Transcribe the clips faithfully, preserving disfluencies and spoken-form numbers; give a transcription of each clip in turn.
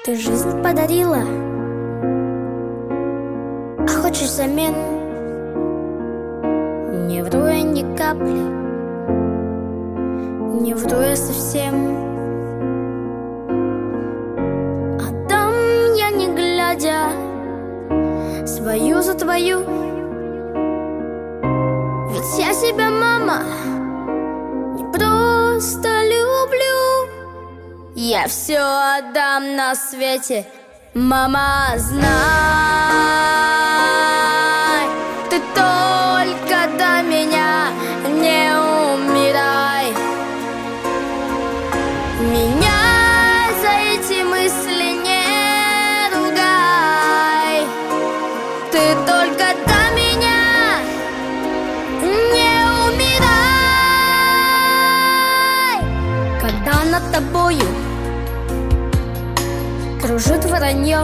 Ты жизнь подарила, а хочешь взамен? Не вру я ни капли, не вру я совсем. Отдам я, не глядя, свою за твою. Ведь я себя, мама, не просто люблю. Я все отдам на свете, мама, знай. Ты только до меня не умирай. Меня за эти мысли не ругай. Ты только до меня не умирай. Когда над тобою кружит вранье,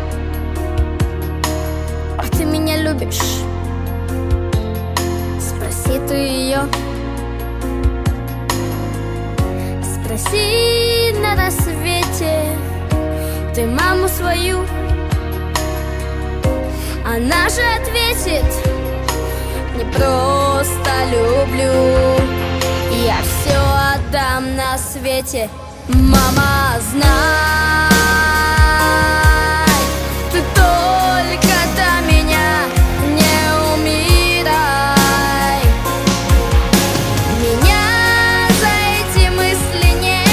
а ты меня любишь, спроси ты ее. Спроси на рассвете ты маму свою, она же ответит: не просто люблю. Я все отдам на свете, мама, знай. Ты только до меня не умирай. Меня за эти мысли не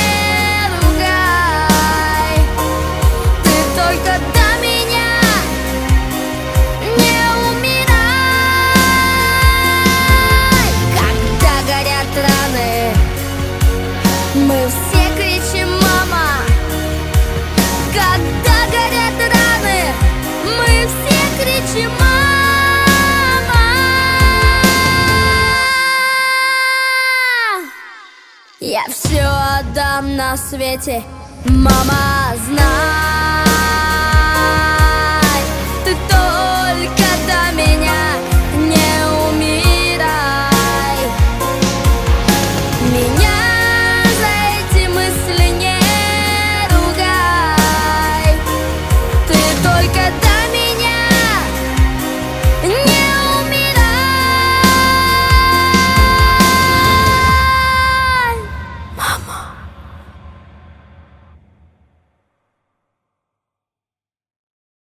ругай. Ты только до меня не умирай. Когда горят раны, мы все кричим: мама. Когда горят раны, мы все кричим: мама. Я все отдам на свете, мама, знай.